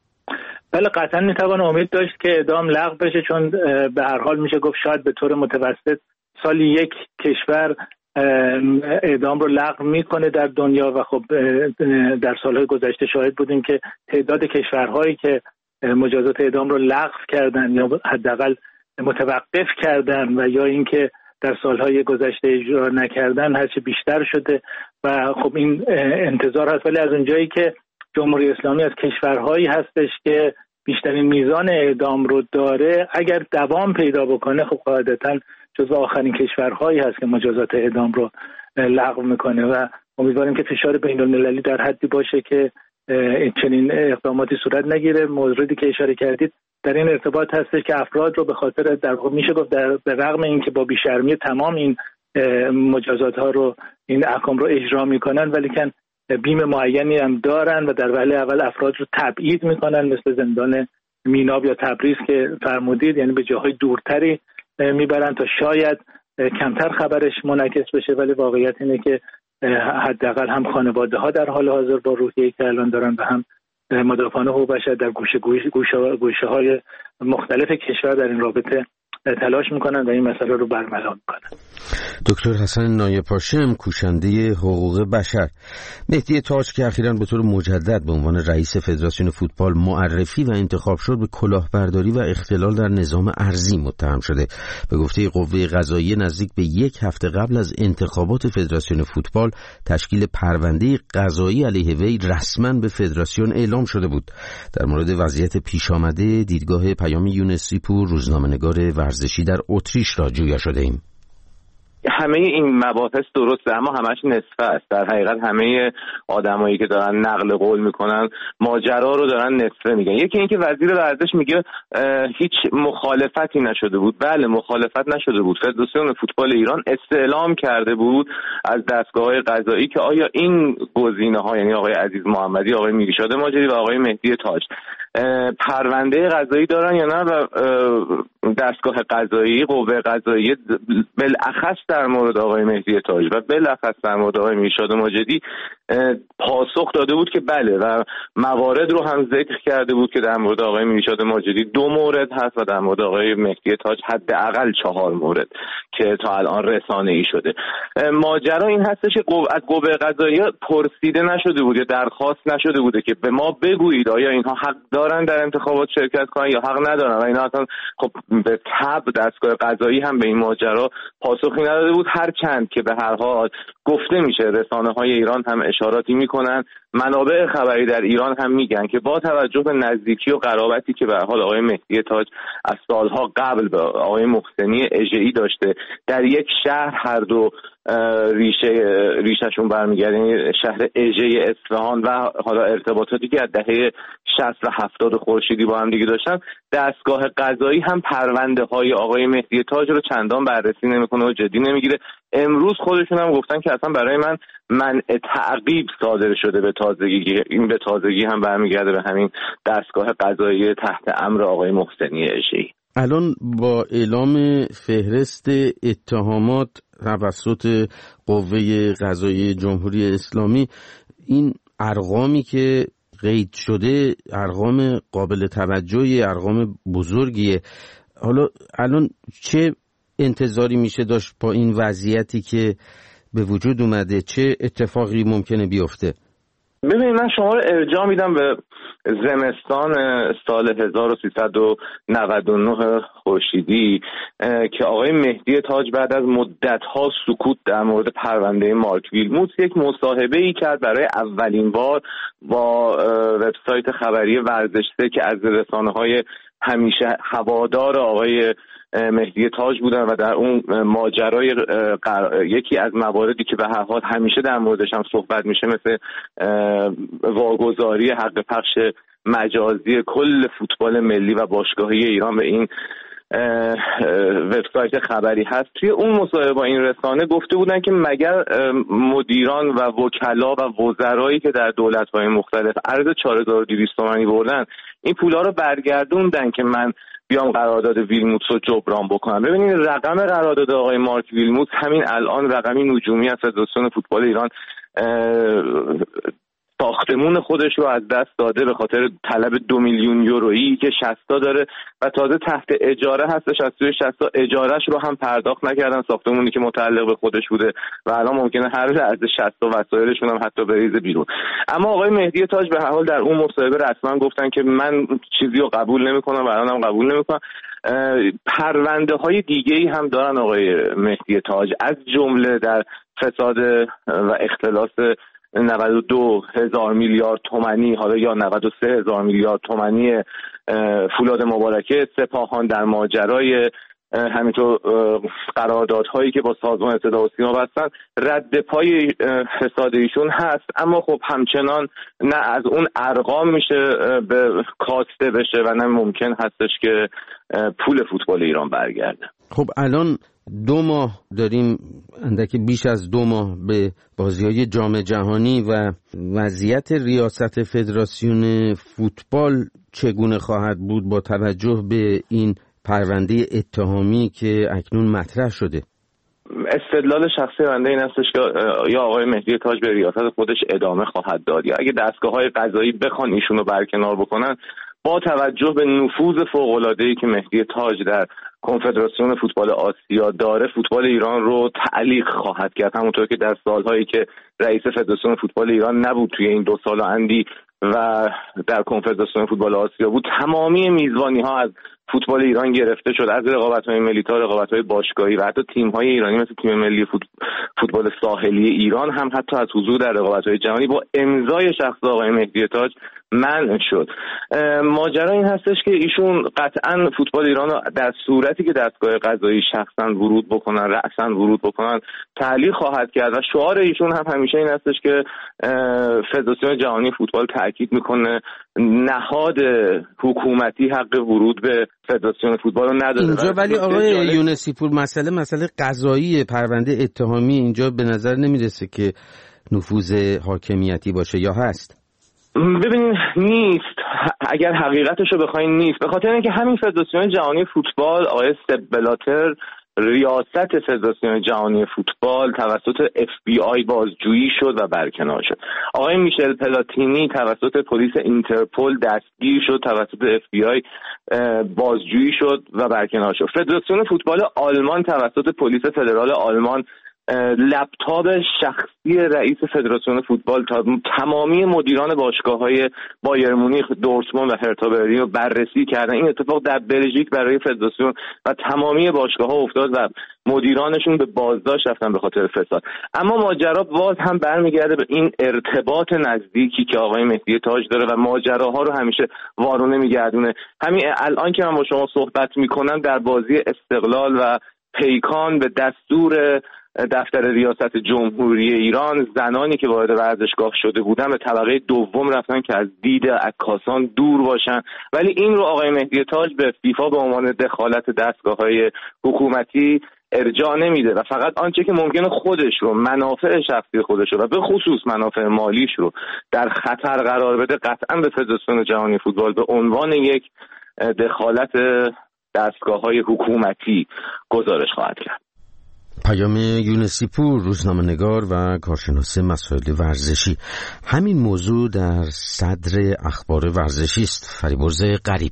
بله، قطعا میتوان امید داشت که اعدام لغو بشه، چون به هر حال میشه گفت شاید به طور متوسط سالی یک کشور اعدام رو لغو میکنه در دنیا و خب در سالهای گذشته شاهد بودیم که تعداد کشورهایی که مجازات اعدام رو لغو کردن یا حداقل متوقف کردن و یا اینکه در سالهای گذشته اجرا نکردن هرچی بیشتر شده و خب این انتظار هست. ولی از اونجایی که جمهوری اسلامی از کشورهایی هستش که بیشترین میزان اعدام رو داره، اگر دوام پیدا بکنه خب قاعدتاً جزو آخرین کشورهایی هست که مجازات اعدام رو لغو میکنه و امیدواریم که فشار بین‌المللی در حدی باشه که چنین اقداماتی صورت نگیره. موردی که اشاره کردید در این ارتباط هستش که افراد رو به خاطر در میشه گفت در به رغم اینکه با بیشرمی تمام این مجازات ها رو این احکام رو اجرا میکنن ولی کن بیم معینی هم دارن و در وهله اول افراد رو تبعید میکنن، مثل زندان میناب یا تبریز که فرمودید، یعنی به جاهای دورتری میبرن تا شاید کمتر خبرش منعکس بشه. ولی واقعیت اینه که حداقل هم خانواده ها در حال حاضر با روحیه‌ای که الان دارن و هم مدافعان حقوق بشر در گوشه گوشه گوشه های مختلف کشور در این رابطه تلاش میکنن و این مسئله رو برملا میکنن. دکتر حسن نایب‌هاشم، کوشنده حقوق بشر. مهدی تاج که اخیراً به طور مجدد به عنوان رئیس فدراسیون فوتبال معرفی و انتخاب شد، به کلاهبرداری و اختلال در نظام ارضی متهم شده. به گفته قوه قضاییه نزدیک به یک هفته قبل از انتخابات فدراسیون فوتبال تشکیل پرونده قضایی علیه وی رسما به فدراسیون اعلام شده بود. در مورد وضعیت پیش آمده دیدگاه پیام یونسی پور، روزنامه‌نگار ورزشی در اتریش را جویا شده ایم. همه این مباحث درسته اما همش نصفه است. در حقیقت همه آدمایی که دارن نقل قول میکنن ماجرا رو دارن نصفه میگن. یکی اینکه وزیر ورزش میگه هیچ مخالفتی نشده بود. بله مخالفت نشده بود. فدراسیون فوتبال ایران استعلام کرده بود از دستگاه‌های قضایی که آیا این گزینه‌ها، یعنی آقای عزیز محمدی، آقای میرشاد ماجری و آقای مهدی تاج پرونده قضایی دارن یا نه، و دستگاه قضایی، قوه قضایی بالاخص در مورد آقای مهدی تاج و بالاخص در مورد آقای میرشاد ماجدی پاسخ داده بود که بله، و موارد رو هم ذکر کرده بود که در مورد آقای میرشاد ماجدی دو مورد هست و در مورد آقای مهدی تاج حداقل چهار مورد که تا الان رسانه‌ای شده. ماجرا این هستش که از قوه قضاییه پرسیده نشده بود یا درخواست نشده بوده که به ما بگویید آیا اینها حق دارن در انتخابات شرکت کنن یا حق ندارن، و اینا اصلا خب به تبع دستگاه قضایی هم به این ماجرا پاسخی نداده بود. هر چند که به هر حال گفته میشه، رسانه‌های ایران هم اشاراتی میکنن، منابع خبری در ایران هم میگن که با توجه به نزدیکی و قرابتی که به هر حال آقای مهدی تاج از سالها قبل به آقای محسنی اژه‌ای داشته، در یک شهر هر دو ریشه ریشه‌شون برمیگرده، یعنی شهر اژه اصفهان، و حالا ارتباطاتی که از دهه شصت و هفتاد خورشیدی با هم دیگه داشتن، دستگاه قضایی هم پرونده های آقای مهدی تاج رو چندان بررسی نمیکنه و جدی نمیگیره. امروز خودشون هم گفتن که اصلا برای من منع تعقیب صادر شده به تازگی. این به تازگی هم برمیگرده به همین دستگاه قضایی تحت امر آقای محسنی اژه‌ای. الان با اعلام فهرست اتهامات توسط قوه قضاییه جمهوری اسلامی، این ارقامی که قید شده ارقام قابل توجهی، ارقام بزرگیه. حالا الان چه انتظاری میشه داشت با این وضعیتی که به وجود اومده؟ چه اتفاقی ممکنه بیفته؟ ببینید، من شما رو ارجاع میدم به زمستان سال هزار و سیصد و نود و نه خورشیدی که آقای مهدی تاج بعد از مدت‌ها سکوت در مورد پرونده مارک ویلموتس یک مصاحبه‌ای کرد برای اولین بار با وبسایت خبری ورزش سه که از رسانه‌های همیشه هوادار آقای مهدی تاج بودن و در اون ماجرای قر... یکی از مواردی که به هر حال همیشه در موردش هم صحبت میشه، مثل واگذاری حق پخش مجازی کل فوتبال ملی و باشگاهی ایران به این وبسایت خبری هست. توی اون مصاحبه با این رسانه گفته بودن که مگر مدیران و وکلا و وزرایی که در دولت‌های مختلف عرض چهار هزار و دویست تومانی بردن این پولا رو برگردوندن که من بیام قرارداد ویلموتس رو جبران بکنم. ببینید، رقم قرارداد آقای مارک ویلموتس همین الان رقمی نجومی از فدراسیون فوتبال ایران ساختمون خودش رو از دست داده به خاطر طلب دو میلیون یورویی که شصت تا داره و تازه تحت اجاره هستش. از توی شصت تا اجارهش رو هم پرداخت نکردن، ساختمونی که متعلق به خودش بوده و الان ممکنه هر لحظه شصت تا وسایلشون هم حتی بریزه بیرون. اما آقای مهدی تاج به هر حال در اون مصاحبه رسما گفتن که من چیزی رو قبول نمی‌کنم و الانم قبول نمی‌کنم. پرونده های دیگه‌ای هم دارن آقای مهدی تاج، از جمله در فساد و اختلاس نود و دو هزار میلیارد تومانی، حالا یا نود و سه هزار میلیارد تومانی فولاد مبارکه سپاهان، در ماجرای همینطور قراردادهایی که با سازمان صدا و سیما بستن. رد پای فساد ایشون هست، اما خب همچنان نه از اون ارقام میشه به کاسته بشه و نه ممکن هستش که پول فوتبال ایران برگرده. خب الان دو ماه داریم، اندکی بیش از دو ماه به بازی‌های جام جهانی و وضعیت ریاست فدراسیون فوتبال چگونه خواهد بود با توجه به این پرونده اتهامی که اکنون مطرح شده؟ استدلال شخصی بنده این هستش که یا آقای مهدی تاج به ریاست خودش ادامه خواهد داد یا اگه دستگاه‌های قضایی بخوان ایشونو برکنار بکنن، با توجه به نفوذ فوق‌العاده‌ای که مهدی تاج در کنفدراسیون فوتبال آسیا داره، فوتبال ایران رو تعلیق خواهد کرد، همونطور که در سالهایی که رئیس فدراسیون فوتبال ایران نبود توی این دو سال اندی و در کنفدراسیون فوتبال آسیا بود، تمامی میزبانی‌ها از فوتبال ایران گرفته شد، از رقابت‌های ملی تا رقابت‌های باشگاهی و حتی تیم‌های ایرانی مثل تیم ملی فوتبال ساحلی ایران هم حتی از حضور در رقابت‌های جهانی با امضای شخص آقای مهدی تاج منع شد. ماجرا این هستش که ایشون قطعاً فوتبال ایران رو در صورتی که دستگاه قضایی شخصاً ورود بکنن، رأساً ورود بکنن، تعلیق خواهد کرد و شعار ایشون هم همیشه این هستش که فدراسیون جهانی فوتبال تاکید میکنه نهاد حکومتی حق ورود به فدراسیون فوتبال رو نداره. اینجا ولی آقای یونسی پور مسئله مسئله قضایی پرونده اتهامی اینجا به نظر نمیرسه که نفوذ حاکمیتی باشه، یا هست؟ ببینید نیست، اگر حقیقتش رو بخواین نیست، به خاطر اینکه همین فدراسیون جهانی فوتبال آقای سپ بلاتر ریاست فدراسیون جهانی فوتبال توسط اف بی آی بازجویی شد و برکنار شد. آقای میشل پلاتینی توسط پلیس اینترپل دستگیر شد، توسط اف بی آی بازجویی شد و برکنار شد. فدراسیون فوتبال آلمان توسط پلیس فدرال آلمان لپتاپ شخصی رئیس فدراسیون فوتبال تا تمامی مدیران باشگاه‌های بایر مونیخ، دورتموند و هرتا برلین رو بررسی کردن. این اتفاق در بلژیک برای فدراسیون و تمامی باشگاه‌ها افتاد و مدیرانشون به بازداشت رفتن به خاطر فساد. اما ماجرا باز هم برمیگرده به این ارتباط نزدیکی که آقای مهدی تاج داره و ماجراها رو همیشه وارونه میگردونه. همین الان که من با شما صحبت میکنم در بازی استقلال و پیکان به دستور دفتر ریاست جمهوری ایران زنانی که وارد ورزشگاه شده بودن به طبقه دوم رفتن که از دید عکاسان دور باشن، ولی این رو آقای مهدی تاج به فیفا به عنوان دخالت دستگاه‌های حکومتی ارجاع نمیده و فقط آنچه که ممکنه خودش رو، منافع شخصی خودش رو و به خصوص منافع مالیش رو در خطر قرار بده، قطعا به فدراسیون جهانی فوتبال به عنوان یک دخالت دستگاه‌های حکومتی گزارش خواهد کرد. پیام یونسی پور، روزنامه‌نگار و کارشناس مسائل ورزشی. همین موضوع در صدر اخبار ورزشی است. فریبرز غریب.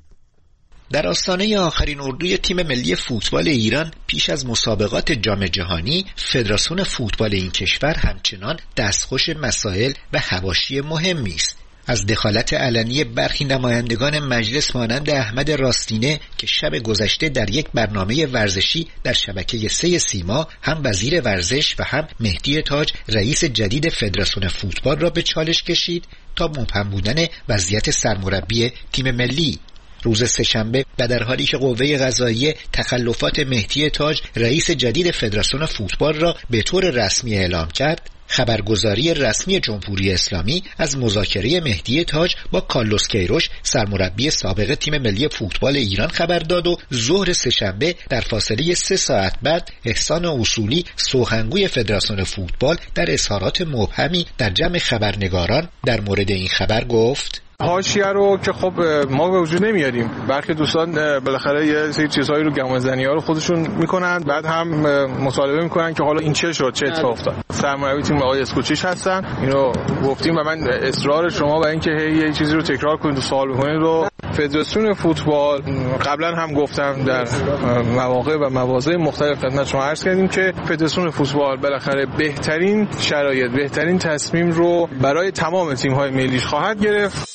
در آستانه آخرین اردوی تیم ملی فوتبال ایران پیش از مسابقات جام جهانی، فدراسیون فوتبال این کشور همچنان دستخوش مسائل و حواشی مهمی است. از دخالت علنی برخی نمایندگان مجلس مانند احمد راستینه که شب گذشته در یک برنامه ورزشی در شبکه سه سیما هم وزیر ورزش و هم مهدی تاج رئیس جدید فدراسیون فوتبال را به چالش کشید تا مبهم بودن وضعیت سرمربی تیم ملی. روز سه‌شنبه و در حالی که قوه قضاییه تخلفات مهدی تاج رئیس جدید فدراسیون فوتبال را به طور رسمی اعلام کرد، خبرگزاری رسمی جمهوری اسلامی از مذاکره مهدی تاج با کارلوس کیروش سرمربی سابق تیم ملی فوتبال ایران خبر داد و ظهر سه‌شنبه در فاصله سه ساعت بعد احسان اصولی سخنگوی فدراسیون فوتبال در اظهارات مبهمی در جمع خبرنگاران در مورد این خبر گفت: حاشیه رو که خب ما به وجود نمیاریم. برخی دوستان بالاخره یه سری چیزهایی رو گمانه‌زنی‌ها رو خودشون میکنن، بعد هم مطالبه میکنن که حالا این چه شد، چه اتفاق افتاد. سرمربی تیم آقای اسکوچیش هستن، اینو گفتیم و من اصرار شما و اینکه هی یه چیزی رو تکرار کنید و سوال بکنید رو فدراسیون فوتبال قبلا هم گفتم در مواقع و مواضع مختلف خدمت شما عرض کردیم که فدراسیون فوتبال بالاخره بهترین شرایط، بهترین تصمیم رو برای تمام تیم‌های ملیش خواهد گرفت.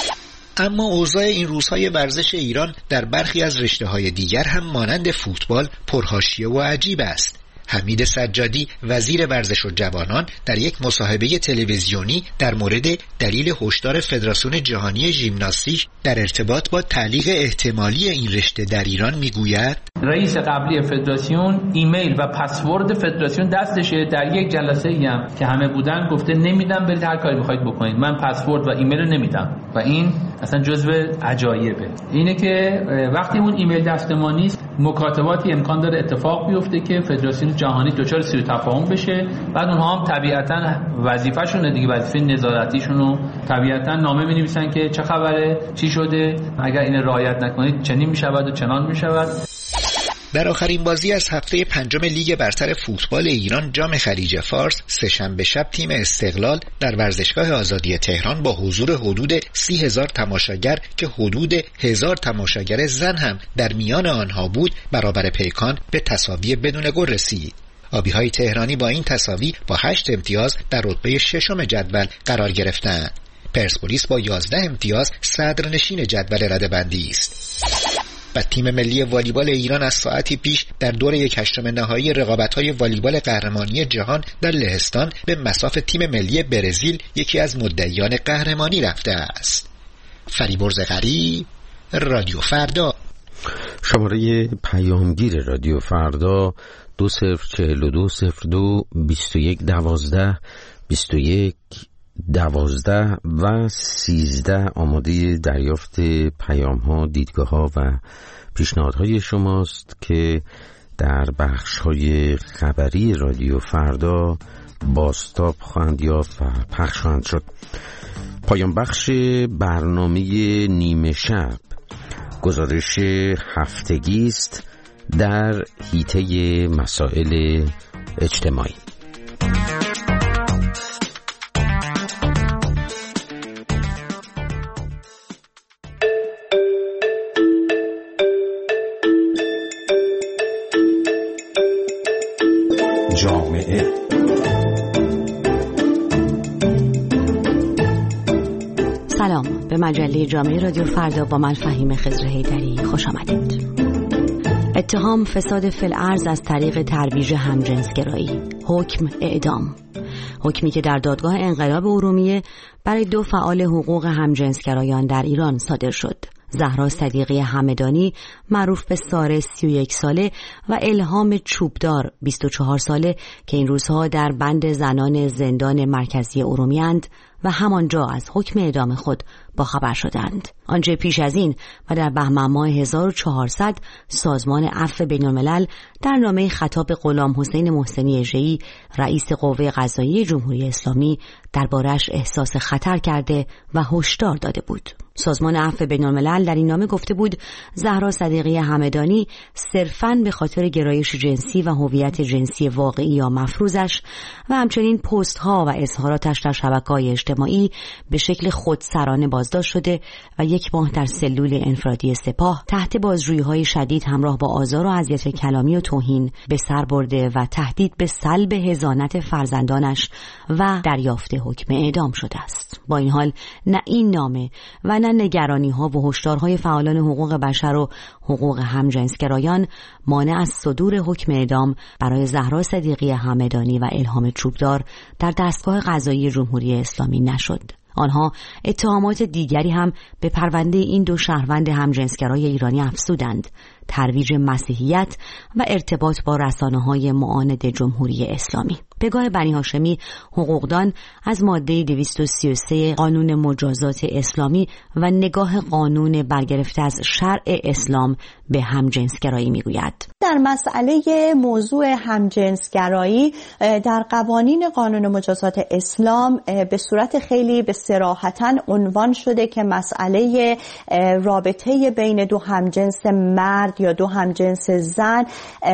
اما اوضاع این روزهای ورزش ایران در برخی از رشته‌های دیگر هم مانند فوتبال پرحاشیه و عجیب است. حمید سجادی وزیر ورزش و جوانان در یک مصاحبه تلویزیونی در مورد دلیل هشدار فدراسیون جهانی ژیمناستیک در ارتباط با تعلیق احتمالی این رشته در ایران میگوید: رئیس قبلی فدراسیون ایمیل و پسورد فدراسیون دستشه. در یک جلسه ای هم که همه بودن گفته نمیدم، برید هر کاری بخواید بکنید، من پسورد و ایمیل رو نمیدم. و این اصلا جزو عجایبه. اینه که وقتی اون ایمیل دست ما نیست، مکاتباتی امکان داره اتفاق بیفته که فدراسیون جهانی دچار سوء تفاهم بشه. بعد اونها هم طبیعتاً وظیفه‌شونه دیگه، وظیفه نظارتیشونو طبیعتاً نامه می‌نویسن که چه خبره، چی شده، اگر این رعایت نکنید چنین می‌شود و چنان می‌شود. در آخرین بازی از هفته پنجم لیگ برتر فوتبال ایران جام خلیج فارس سه‌شنبه شب تیم استقلال در ورزشگاه آزادی تهران با حضور حدود سی هزار تماشاگر که حدود هزار تماشاگر زن هم در میان آنها بود برابر پیکان به تساوی بدون گل رسید. آبی‌های تهرانی با این تساوی با هشت امتیاز در رتبه ششم جدول قرار گرفتند. پرسپولیس با یازده امتیاز صدرنشین جدول رده‌بندی است. و تیم ملی والیبال ایران از ساعتی پیش در دور یک هشتم نهایی رقابت‌های والیبال قهرمانی جهان در لهستان به مصاف تیم ملی برزیل، یکی از مدعیان قهرمانی، رفته است. فریبرز غریب، رادیو فردا. شماره پیامگیر رادیو فردا دو صفر چهل و دو صفر دو بیست و یک دوازده بیست و یک دوازده و سیزده آماده دریافت پیام ها، دیدگاه ها و پیشنهادهای شماست که در بخش های خبری رادیو فردا بازتاب خواهند یافت و پخش خواهند شد. پایان بخش برنامه نیمه شب گزارش هفتگی است در حیطه مسائل اجتماعی. جامعه سلام، به مجله جامعه رادیو فردا با من فهیم خضر حیدری خوش آمدید. اتهام فساد فی الارض از طریق ترویج همجنسگرایی، حکم اعدام. حکمی که در دادگاه انقلاب ارومیه برای دو فعال حقوق همجنسگرایان در ایران صادر شد. زهرا صدیقی همدانی معروف به ساره سی و یک ساله و الهام چوبدار بیست و چهار ساله که این روزها در بند زنان زندان مرکزی ارومیه اند و همانجا از حکم اعدام خود باخبر شدند. آنچه پیش از این و در بهمن ماه هزار و چهارصد سازمان عفو بین‌الملل در نامه خطاب غلام حسین محسنی اژه‌ای رئیس قوه قضاییه جمهوری اسلامی دربارش احساس خطر کرده و هشدار داده بود. سازمان عفو بین‌الملل در این نامه گفته بود زهرا صدیقی همدانی صرفاً به خاطر گرایش جنسی و هویت جنسی واقعی یا مفروضش و همچنین پست‌ها و اظهاراتش در شبکه‌های اجتماعی به شکل خودسرانه بازداشت شده و یک ماه در سلول انفرادی سپاه تحت بازجویی‌های شدید همراه با آزار و اذیت کلامی و توهین به سر برده و تهدید به سلب حضانت فرزندانش و دریافت حکم اعدام شده است. با این حال نه این نامه و نه نگرانی‌ها و هشدارهای فعالان حقوق بشر و حقوق همجنسگرایان مانع از صدور حکم اعدام برای زهرا صدیقی همدانی و الهام چوبدار در دستگاه قضایی جمهوری اسلامی نشد. آنها اتهامات دیگری هم به پرونده این دو شهروند همجنسگرای ایرانی افزودند: ترویج مسیحیت و ارتباط با رسانه‌های معاند جمهوری اسلامی. پگاه بنی هاشمی حقوقدان از ماده دویست و سی و سه قانون مجازات اسلامی و نگاه قانون برگرفته از شرع اسلام به همجنسگرایی میگوید. در مسئله موضوع همجنسگرایی در قوانین قانون مجازات اسلام به صورت خیلی به صراحتاً عنوان شده که مسئله رابطه بین دو همجنس مرد یا دو همجنس زن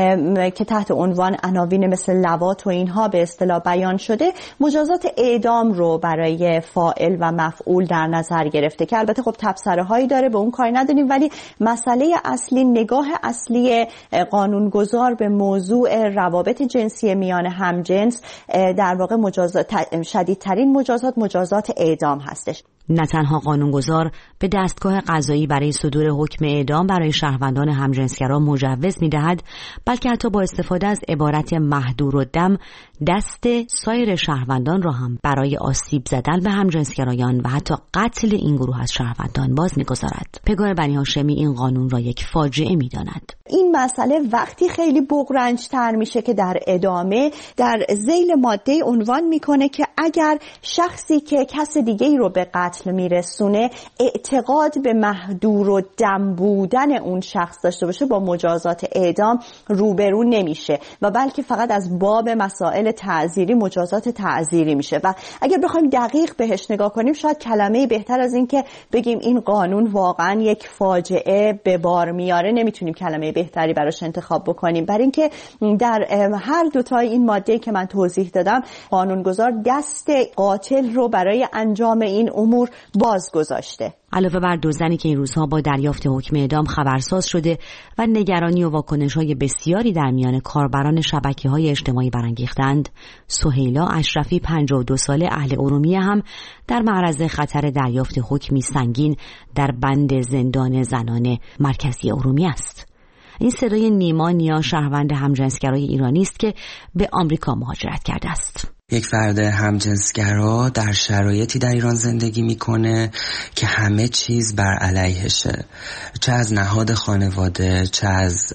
که تحت عنوان عناوین مثل لواط و اینها به اصطلاح بیان شده، مجازات اعدام رو برای فاعل و مفعول در نظر گرفته که البته خب تبصره هایی داره، به اون کاری نداریم، ولی مسئله اصلی، نگاه اصلی قانونگذار به موضوع روابط جنسی میان همجنس در واقع مجازات شدیدترین مجازات مجازات اعدام هستش. نه تنها قانونگذار به دستگاه قضایی برای صدور حکم اعدام برای شهروندان همجنسگرا مجوز می‌دهد، بلکه حتی با استفاده از عبارت محدودالدم دست سایر شهروندان را هم برای آسیب زدن به همجنسگرایان و حتی قتل این گروه از شهروندان باز می‌گذارد. پگاه بنی هاشمی این قانون را یک فاجعه می‌داند. این مسئله وقتی خیلی بغرنج‌تر میشه که در ادامه در ذیل ماده عنوان میکنه که اگر شخصی که کس دیگه‌ای رو به قتل میرسونه اعتقاد به محدود و دم بودن اون شخص داشته باشه، با مجازات اعدام روبرو نمیشه و بلکه فقط از باب مسائل تعزیری مجازات تعزیری میشه. و اگر بخوایم دقیق بهش نگاه کنیم شاید کلمه بهتر از این که بگیم این قانون واقعا یک فاجعه به بار میاره نمیتونیم کلمه بهتری براش انتخاب بکنیم، برای اینکه در هر دوتای این ماده که من توضیح دادم قانونگذار دست قاتل رو برای انجام این امور باز گذاشته. علاوه بر دو زنی که این روزها با دریافت حکم اعدام خبرساز شده و نگرانی و واکنش‌های بسیاری در میان کاربران شبکه‌های اجتماعی برانگیختند، سهیلا اشرفی پنجاه و دو ساله اهل ارومیه هم در معرض خطر دریافت حکمی سنگین در بند زندان زنان مرکزی ارومیه است. این صدای نیما نیا شهروند همجنسگرای ایرانی است که به آمریکا مهاجرت کرده است. یک فرد همجنسگرا در شرایطی در ایران زندگی میکنه که همه چیز بر علیهشه، چه از نهاد خانواده، چه از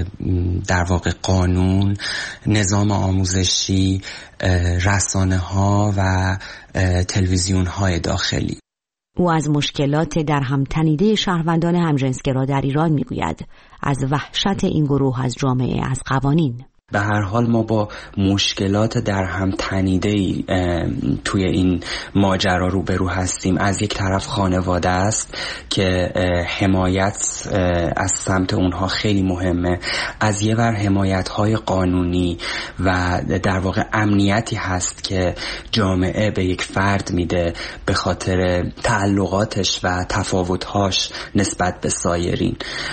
در واقع قانون، نظام آموزشی، رسانه ها و تلویزیون های داخلی. او از مشکلات در هم تنیده شهروندان همجنسگرا در ایران میگوید، از وحشت این گروه از جامعه، از قوانین. به هر حال ما با مشکلات در هم تنیده‌ای توی این ماجرا روبرو هستیم. از یک طرف خانواده است که حمایت از سمت اونها خیلی مهمه، از یه ور حمایت‌های قانونی و در واقع امنیتی هست که جامعه به یک فرد میده به خاطر تعلقاتش و تفاوت‌هاش نسبت به سایرین.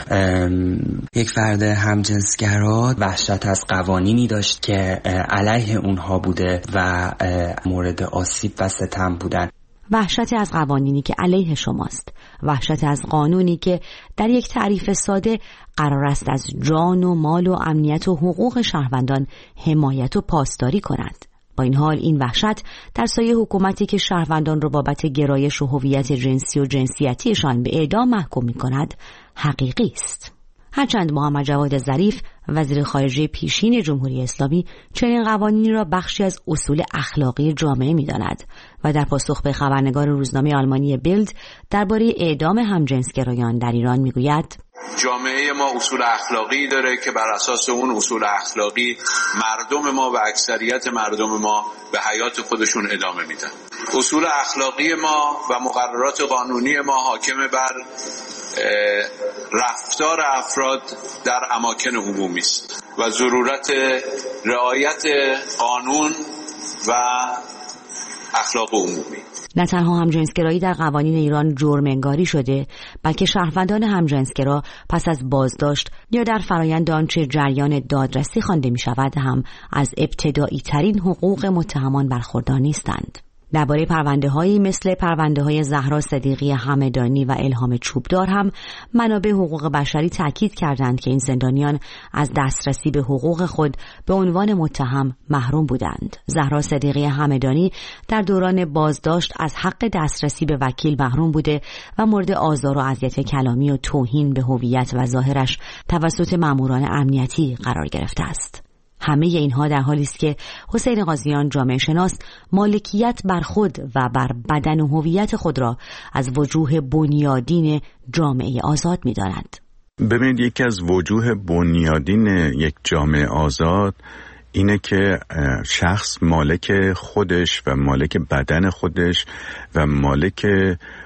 یک فرد همجنسگرا وحشت از قوانینی داشت که علیه اونها بوده و مورد آسیب و ستم بودن. وحشت از قوانینی که علیه شماست، وحشت از قانونی که در یک تعریف ساده قرار است از جان و مال و امنیت و حقوق شهروندان حمایت و پاسداری کند. با این حال این وحشت در سایه حکومتی که شهروندان را بابت گرایش و هویت جنسی و جنسیتیشان به اعدام محکوم می‌کند حقیقی است. هرچند محمد جواد ظریف وزیر خارجه پیشین جمهوری اسلامی چنین قوانینی را بخشی از اصول اخلاقی جامعه می‌داند و در پاسخ به خبرنگار روزنامه آلمانی بیلد درباره اعدام همجنسگرایان در ایران می‌گوید: جامعه ما اصول اخلاقی داره که بر اساس اون اصول اخلاقی مردم ما و اکثریت مردم ما به حیات خودشون ادامه میدن. اصول اخلاقی ما و مقررات قانونی ما حاکم بر رفتار افراد در اماکن عمومی است و ضرورت رعایت قانون و اخلاق عمومی. نه تنها همجنسگرایی در قوانین ایران جرم انگاری شده، بلکه شهروندان همجنسگرا پس از بازداشت یا در فرایند آنچه جریان دادرسی خوانده می شود هم از ابتدایی ترین حقوق متهمان برخوردار نیستند. درباره پرونده‌هایی مثل پرونده‌های زهرا صدیقی همدانی و الهام چوبدار هم منابع حقوق بشری تاکید کردند که این زندانیان از دسترسی به حقوق خود به عنوان متهم محروم بودند. زهرا صدیقی همدانی در دوران بازداشت از حق دسترسی به وکیل محروم بوده و مورد آزار و اذیت کلامی و توهین به هویت و ظاهرش توسط ماموران امنیتی قرار گرفته است. همه اینها در حالی است که حسین قاضیان جامعه شناس مالکیت بر خود و بر بدن و هویت خود را از وجوه بنیادین جامعه آزاد می‌داند. ببینید، یکی از وجوه بنیادین یک جامعه آزاد اینه که شخص مالک خودش و مالک بدن خودش و مالک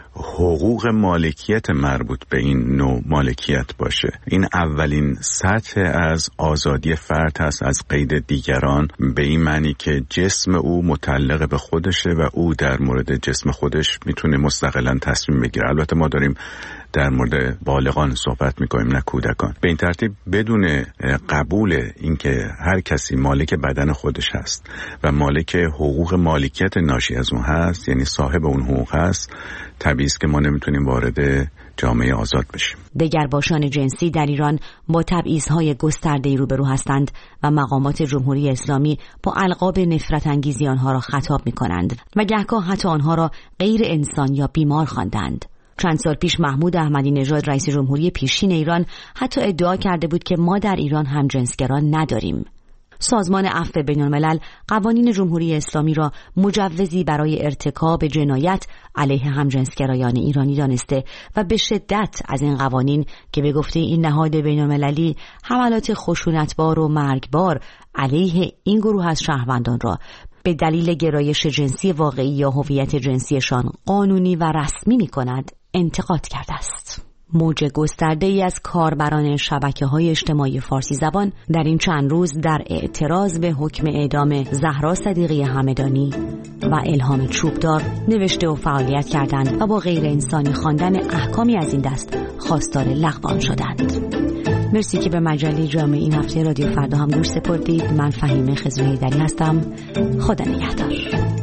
حقوق مالکیت مربوط به این نوع مالکیت باشه. این اولین سطح از آزادی فرد هست از قید دیگران، به این معنی که جسم او متعلق به خودشه و او در مورد جسم خودش میتونه مستقلاً تصمیم بگیره. البته ما داریم در مورد بالغان صحبت میکنیم نه کودکان. به این ترتیب بدون قبول اینکه هر کسی مالک بدن خودش هست و مالک حقوق مالکیت ناشی از اون هست، یعنی صاحب اون حقوق هست، طبیعی است که ما نمیتونیم وارد جامعه آزاد بشیم. دگرباشان جنسی در ایران با تبعیض‌های گسترده‌ای روبرو هستند و مقامات جمهوری اسلامی با القاب نفرت انگیزی آنها را خطاب می‌کنند و گهگاه حتی آنها را غیر انسان یا بیمار خواندند. چند سال پیش محمود احمدی نژاد رئیس جمهوری پیشین ایران حتی ادعا کرده بود که ما در ایران همجنسگران نداریم. سازمان عفو بین‌الملل قوانین جمهوری اسلامی را مجوزی برای ارتکاب جنایت علیه همجنسگرایان ایرانی دانسته و به شدت از این قوانین که به گفته این نهاد بین‌المللی حملات خشونتبار و مرگبار علیه این گروه از شهروندان را به دلیل گرایش جنسی واقعی یا هویت جنسیشان قانونی و رسمی می‌کند انتقاد کرده است. موج گسترده‌ای از کاربران شبکه‌های اجتماعی فارسی زبان در این چند روز در اعتراض به حکم اعدام زهرا صدیقی همدانی و الهام چوبدار نوشته و فعالیت کردند و با غیر انسانی خواندن احکامی از این دست خواستار لغو آن شدند. مرسی که به مجله جامع این هفته رادیو فردا هم گوش سپردید. من فهیمه خضرهیدری هستم. خدا نگهدار.